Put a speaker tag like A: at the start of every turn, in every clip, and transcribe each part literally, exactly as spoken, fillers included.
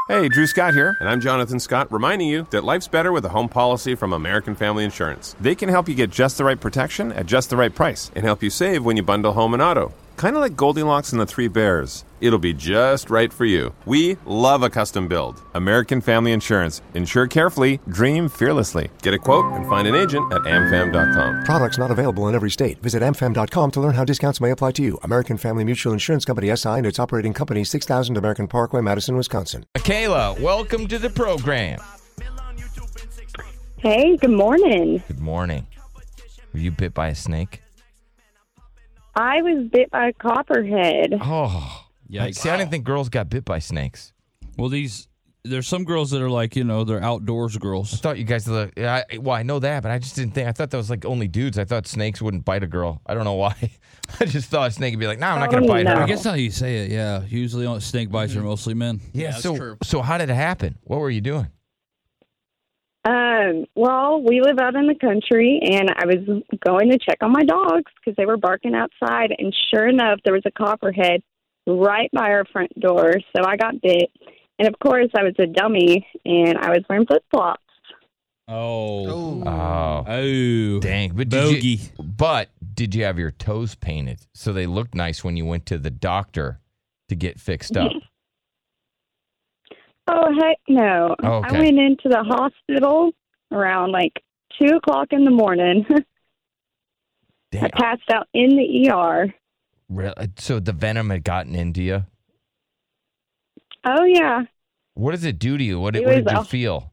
A: Hey, Drew Scott here, and I'm Jonathan Scott, reminding you that life's better with a home policy from American Family Insurance. They can help you get just the right protection at just the right price and help you save when you bundle home and auto. Kind of like Goldilocks and the Three Bears. It'll be just right for you. We love a custom build. American Family Insurance. Insure carefully, dream fearlessly. Get a quote and find an agent at am fam dot com.
B: Products not available in every state. Visit am fam dot com to learn how discounts may apply to you. American Family Mutual Insurance Company S I and its operating company, six thousand American Parkway, Madison, Wisconsin.
C: Kayla, welcome to the program.
D: Hey, good morning.
C: Good morning. Were you bit by a snake?
D: I was bit by a copperhead.
C: Oh,
E: Yikes.
C: See, I didn't think girls got bit by snakes.
E: Well, these there's some girls that are like, you know, they're outdoors
C: I
E: girls.
C: thought you guys, look, I, well, I know that, but I just didn't think, I thought that was like only dudes. I thought snakes wouldn't bite a girl. I don't know why. I just thought a snake would be like, no, I'm not going to
D: Oh,
C: bite
D: no.
C: her.
E: I guess how you say it, yeah. Usually on snake bites are mostly men.
C: Yeah, so, so how did it happen? What were you doing?
D: Um, well, we live out in the country, and I was going to check on my dogs because they were barking outside, and sure enough, there was a copperhead right by our front door, so I got bit. And, of course, I was a dummy, and I was wearing flip-flops.
E: Oh.
C: Oh,
E: Oh.
C: dang. But did,
E: Bogey.
C: you, but did you have your toes painted so they looked nice when you went to the doctor to get fixed up?
D: Oh, heck no.
C: Oh, okay.
D: I went into the hospital around, like, two o'clock in the morning. I
C: Dang.
D: passed out in the E R.
C: Really? So the venom had gotten into you?
D: Oh, yeah.
C: What does it do to you? What,
D: It
C: what did
D: was
C: you
D: a-
C: feel?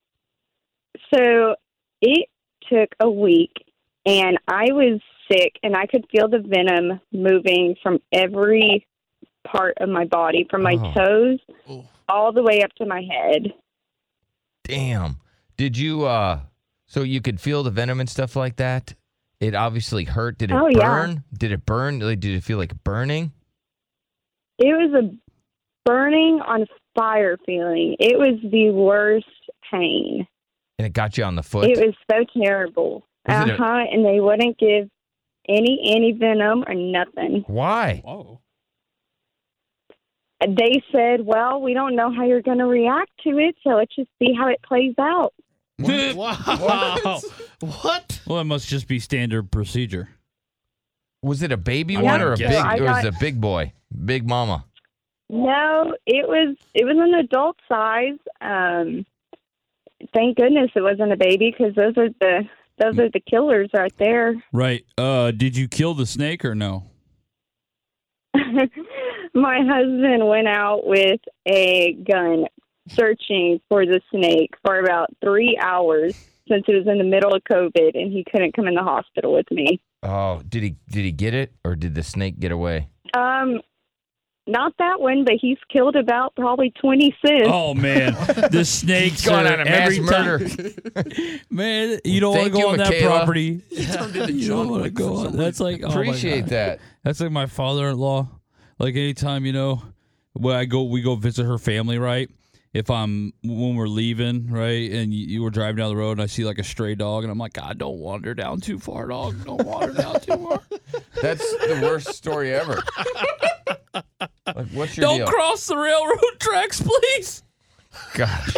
D: So it took a week, and I was sick, and I could feel the venom moving from every part of my body, from my
C: Oh.
D: toes all the way up to my head.
C: Damn. Did you, uh, so you could feel the venom and stuff like that? It obviously hurt. Did it
D: Oh, yeah.
C: burn? Did it burn? Like, did it feel like burning?
D: It was a burning on fire feeling. It was the worst pain.
C: And it got you on the foot?
D: It was so terrible.
C: Was it a-
D: Uh-huh, and they wouldn't give any anti-venom or nothing.
C: Why?
E: Whoa.
D: They said, well, we don't know how you're going to react to it, so let's just see how it plays out.
E: Wow. What? Well, it must just be standard procedure.
C: Was it a baby
E: I'm
C: one
E: gonna
C: or a
E: guess.
C: big,
D: I
C: or was
D: got-
C: it a big boy? Big mama?
D: No, it was it was an adult size. Um, thank goodness it wasn't a baby because those are the those are the killers right there.
E: Right. Uh, did you kill the snake or no?
D: My husband went out with a gun searching for the snake for about three hours since it was in the middle of COVID and he couldn't come in the hospital with me.
C: Oh, did he did he get it or did the snake get away?
D: Um, not that one, but he's killed about probably twenty since.
E: Oh, man. The snakes
C: Going
E: are
C: on a mass
E: every
C: murder.
E: time. Man, you don't want
C: Thank
E: to go
C: you,
E: on that
C: Michaela.
E: property. You don't want to go on. That's like, oh my
C: Appreciate
E: God.
C: that.
E: That's like my father-in-law. Like anytime, you know, when I go, we go visit her family, right? If I'm, when we're leaving, right, and you, you were driving down the road and I see like a stray dog and I'm like, God, don't wander down too far, dog. Don't wander down too far.
C: That's the worst story ever. Like, what's your
E: Don't
C: deal?
E: cross the railroad tracks, please.
C: Gosh,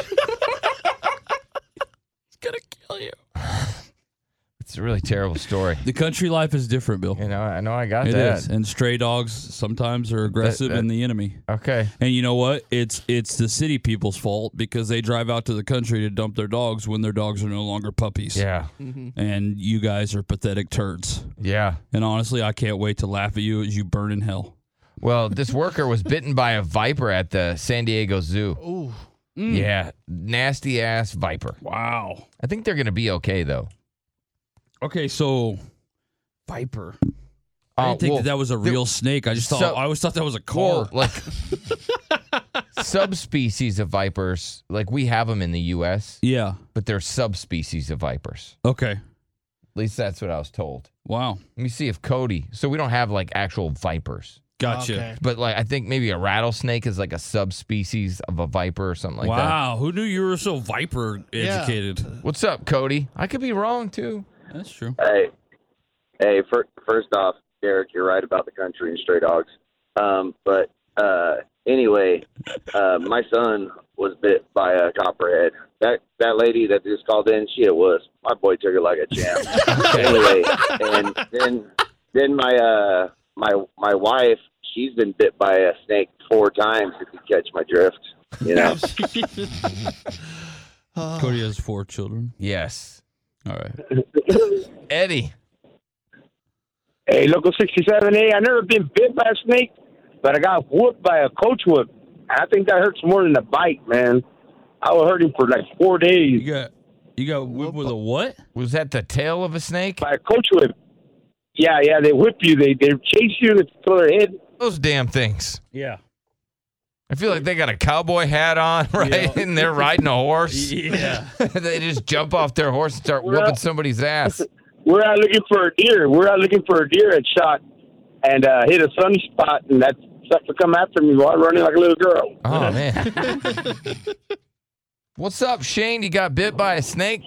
E: It's going to kill you.
C: it's a really terrible story.
E: The country life is different, Bill.
C: You know, I know I got
E: It
C: that.
E: is. And stray dogs sometimes are aggressive
C: That- that-
E: and the enemy.
C: Okay.
E: And you know what? It's it's the city people's fault because they drive out to the country to dump their dogs when their dogs are no longer puppies.
C: Yeah.
E: And you guys are pathetic turds.
C: Yeah.
E: And honestly, I can't wait to laugh at you as you burn in hell.
C: Well, this worker was bitten by a viper at the San Diego Zoo.
E: Ooh.
C: Yeah. Nasty ass viper.
E: Wow.
C: I think they're going to be okay, though.
E: Okay, so viper. I
C: Uh,
E: didn't think
C: well,
E: that that was a
C: the-
E: real snake. I just thought
C: so-
E: I always thought that was a car.
C: Well, like subspecies of vipers, like we have them in the U S,
E: yeah.
C: but they're subspecies of vipers.
E: Okay.
C: At least that's what I was told.
E: Wow.
C: Let me see if Cody. So we don't have like actual vipers,
E: Gotcha.
F: Okay.
C: but like I think maybe a rattlesnake is like a subspecies of a viper or something like that.
E: wow. Who knew you were so viper educated?
C: What's up, Cody? I could be wrong too.
E: That's true.
G: Hey, hey. For, first off, Derek, you're right about the country and stray dogs. Um, but uh, Anyway, uh, my son was bit by a copperhead. That that lady that just called in, she it was. My boy took it like a champ. Anyway, and then then my uh my my wife, she's been bit by a snake four times. If you catch my drift, you know.
E: Cody has four children.
C: Yes.
E: All right.
C: Eddie.
F: Hey, Local sixty-seven A, I never been bit by a snake, but I got whooped by a coach whip. I think that hurts more than a bite, man. I was hurting for like four days.
E: You got you got whipped with a what?
C: Was that the tail of a snake?
F: By a coach whip. Yeah, yeah, they whip you. They they chase you to their head.
C: Those damn things.
E: Yeah.
C: I feel like they got a cowboy hat on, right?
E: Yeah.
C: And they're riding a horse.
E: Yeah.
C: They just jump off their horse and start whooping somebody's ass.
F: We're out looking for a deer. We're out looking for a deer at shot and uh, hit a sunny spot, and that stuff to come after me while I'm running like a little girl.
C: Oh, man. What's up, Shane? You got bit by a snake?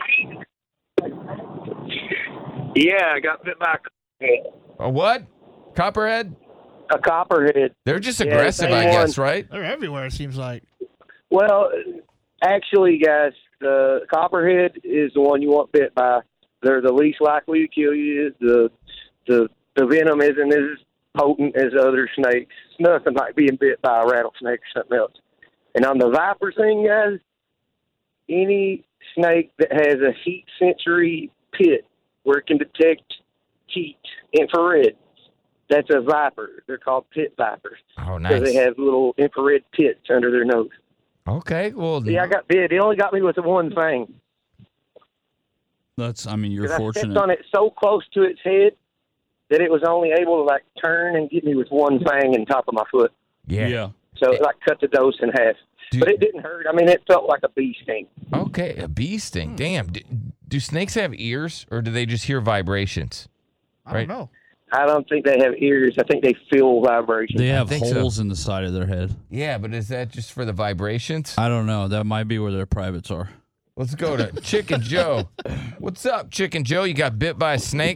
F: Yeah, I got bit by a,
C: A what? Copperhead?
F: a copperhead.
C: They're just
F: Yeah,
C: aggressive,
F: same
C: I guess,
F: one.
C: right?
H: They're everywhere, it seems like.
F: Well, actually, guys, the copperhead is the one you want bit by. They're the least likely to kill you. The the the venom isn't as potent as other snakes. It's nothing like being bit by a rattlesnake or something else. And on the viper thing, guys, any snake that has a heat sensory pit where it can detect heat, infrared, that's a viper. They're called pit vipers.
C: Oh,
F: Because
C: nice.
F: they have little infrared pits under their nose.
C: Okay, well.
F: See, I got bit. It only got me with the one thing.
E: That's I mean you're
F: 'Cause I
E: fortunate.
F: stepped on it so close to its head that it was only able to like turn and get me with one fang in top of my foot.
C: Yeah.
E: Yeah.
F: So it like cut the dose in half.
C: Dude.
F: But it didn't hurt. I mean, it felt like a bee sting.
C: Okay, a bee sting. Damn. Do, do snakes have ears, or do they just hear vibrations?
H: I
C: Right.
H: don't know.
F: I don't think they have ears. I think they feel vibrations.
E: They have
C: think so.
E: holes in the side of their head.
C: Yeah, but is that just for the vibrations?
E: I don't know. That might be where their privates are.
C: Let's go to Chicken Joe. What's up, Chicken Joe? You got bit by a snake?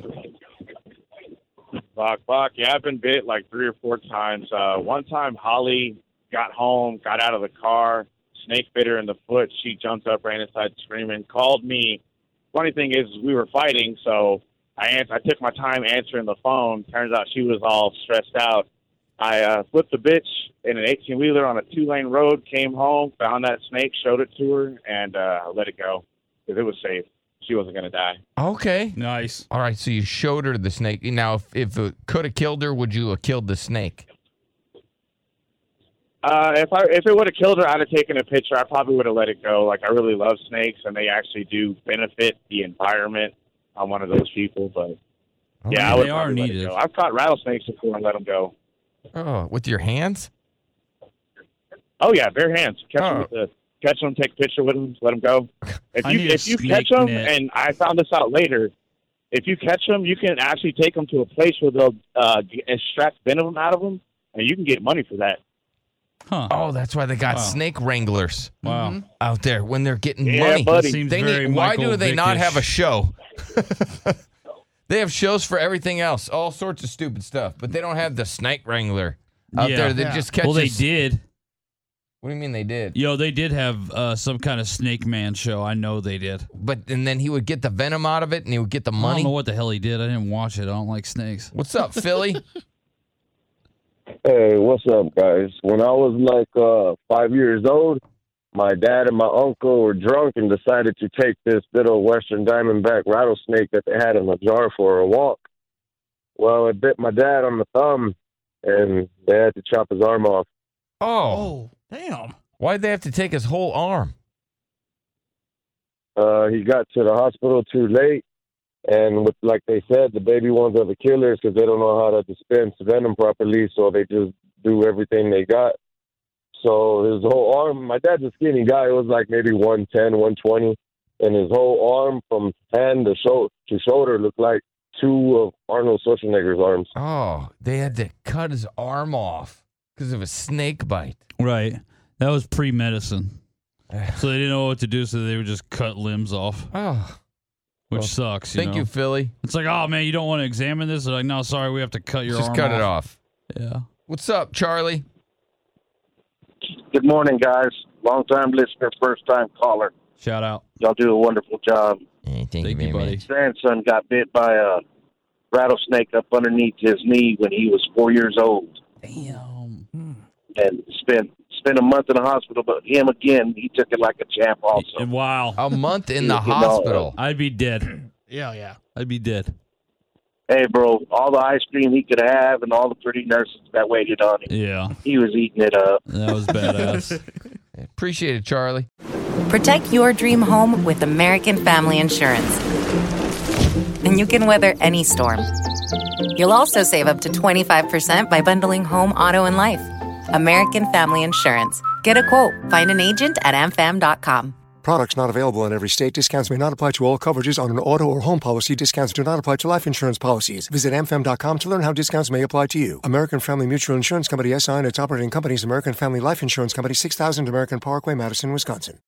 I: Bok, Bok. Yeah, I've been bit like three or four times. Uh, one time, Holly got home, got out of the car, snake bit her in the foot. She jumped up, ran inside screaming, called me. Funny thing is, we were fighting, so I ans- I took my time answering the phone. Turns out she was all stressed out. I uh, flipped the bitch in an eighteen-wheeler on a two-lane road, came home, found that snake, showed it to her, and uh, let it go because it was safe. She wasn't going to die.
C: Okay.
E: Nice.
C: All right, so you showed her the snake. Now, if, if it could have killed her, would you have killed the snake?
I: Uh, if I if it would have killed her, I'd have taken a picture. I probably would have let it go. Like, I really love snakes, and they actually do benefit the environment. I'm one of those people, but yeah, I would
E: They are
I: probably let it
E: needed.
I: go. I've caught rattlesnakes before and let them go.
C: Oh, with your hands?
I: Oh yeah, bare hands. Catch
C: Oh.
I: them with the catch them, take a picture with them, let them go. If
E: I
I: you
E: need a
I: if you
E: snake
I: catch them,
E: net.
I: and I found this out later, if you catch them, you can actually take them to a place where they'll uh, g- extract venom out of them, and you can get money for that.
E: Huh.
C: Oh, that's why they got
E: Wow.
C: snake wranglers
E: Wow.
C: out there when they're getting
I: Yeah,
C: money.
I: buddy.
E: Seems
C: They
E: very
C: need, why
E: Michael
C: do they not
E: Vick-ish.
C: have a show? They have shows for everything else, all sorts of stupid stuff, but they don't have the snake wrangler out
E: Yeah.
C: there that
H: Yeah.
C: just catches.
E: Well, they did.
C: What do you mean they did?
E: Yo, they did have uh, some kind of Snake Man show. I know they did.
C: But and then he would get the venom out of it, and he would get the
E: I don't
C: money.
E: know what the hell he did. I didn't watch it. I don't like snakes.
C: What's up, Philly?
J: Hey, what's up, guys? When I was like uh, five years old, my dad and my uncle were drunk and decided to take this little Western Diamondback rattlesnake that they had in a jar for a walk. Well, it bit my dad on the thumb, and they had to chop his arm off.
C: Oh,
H: Oh, damn.
C: why'd they have to take his whole arm?
J: Uh, he got to the hospital too late, and with, like they said, the baby ones are the killers because they don't know how to dispense venom properly, so they just do everything they got. So his whole arm, my dad's a skinny guy. It was like maybe one ten, one twenty. And his whole arm from hand to, sho- to shoulder looked like two of Arnold Schwarzenegger's arms.
C: Oh, they had to cut his arm off because of a snake bite.
E: Right. That was pre-medicine. So they didn't know what to do, so they would just cut limbs off,
C: Oh,
E: which
C: Well,
E: sucks. You
C: thank
E: know?
C: you, Philly.
E: It's like, oh, man, you don't want to examine this? They're like, no, sorry, we have to cut your
C: Just
E: arm
C: cut
E: off.
C: it off.
E: Yeah.
C: What's up, Charlie?
K: Good morning, guys. Long time listener, first time caller.
E: Shout out.
K: Y'all do a wonderful job.
C: Hey, thank,
E: Thank
C: you,
E: you,
C: very
E: buddy.
C: much.
K: Grandson got bit by a rattlesnake up underneath his knee when he was four years old.
E: Damn.
K: And spent spent a month in the hospital, but him again, he took it like a champ also.
E: And wow.
C: A month in the
K: You know,
C: hospital.
E: I'd be dead.
H: Yeah, yeah.
E: I'd be dead.
K: Hey, bro, all the ice cream he could have and all the pretty nurses that waited on him,
E: Yeah.
K: he was eating it up.
E: That was badass.
C: Appreciate it, Charlie.
L: Protect your dream home with American Family Insurance. And you can weather any storm. You'll also save up to twenty-five percent by bundling home, auto, and life. American Family Insurance. Get a quote. Find an agent at a m fam dot com.
B: Products not available in every state. Discounts may not apply to all coverages on an auto or home policy. Discounts do not apply to life insurance policies. Visit a m fam dot com to learn how discounts may apply to you. American Family Mutual Insurance Company, S I and its operating companies, American Family Life Insurance Company, six thousand American Parkway, Madison, Wisconsin.